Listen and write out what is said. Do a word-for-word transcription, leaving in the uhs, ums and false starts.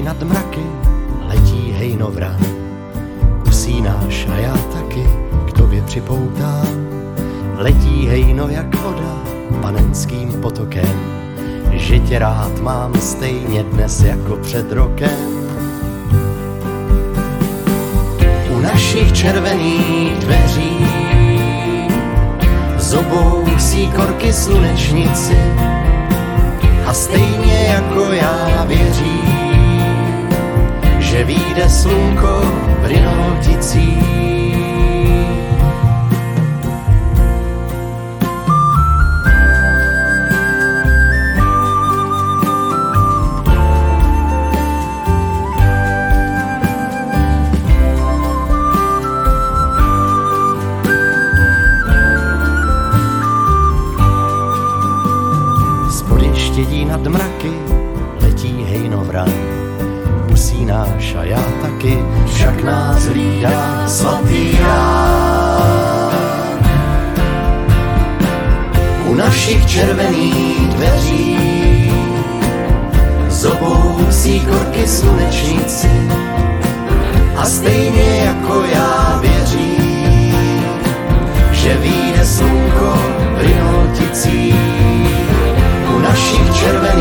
nad mraky, letí hejnovran. Usínáš a já taky k tobě připoutám. Letí hejno jak voda panenským potokem, že tě rád mám stejně dnes jako před rokem. U našich červených dveří zobousí korky slunečnici a stejně jako já věří, že vyjde slunko brynolticí. Štědí nad mraky, letí hejnovran. Usínáš a já taky, však nás hlídá svatý rán. U našich červených dveří zobousí korky slunečnici a stejně jako já věří, že vyjde slunko brynolticí. U našich červených